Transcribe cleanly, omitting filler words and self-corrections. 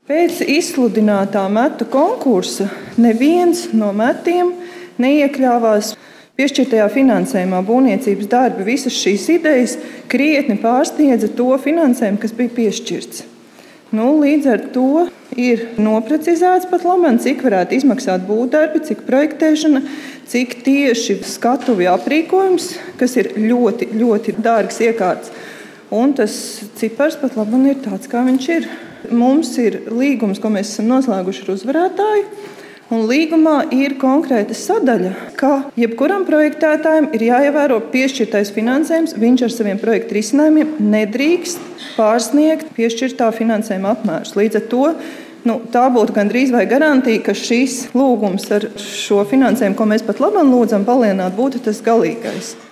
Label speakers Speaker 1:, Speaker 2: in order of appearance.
Speaker 1: Pēc izsludinātā metu konkursa neviens no metiem neiekļāvās piešķirtajā finansējumā. Būvniecības darbi, visas šīs idejas krietni pārsniedza to finansējumu, kas bija piešķirts. Līdz ar to ir noprecizēts pat labāk, cik varētu izmaksāt būvdarbi, cik projektēšana, cik tieši skatuvju aprīkojums, kas ir ļoti, ļoti dārgs iekārts. Un tas cipars pat labāk ir tāds, kā viņš ir. Mums ir līgums, ko mēs esam noslēguši ar uzvarētāju. Un līgumā ir konkrēta sadaļa, ka jebkuram projektētājam ir jāievēro piešķirtais finansējums. Viņš ar saviem projektu risinājumiem nedrīkst pārsniegt piešķirtā finansējuma apmērus. Līdz ar to tā būtu gandrīz vai garantija, ka šis lūgums ar šo finansējumu, ko mēs pat labāk lūdzam palielināt, būtu tas galīgais.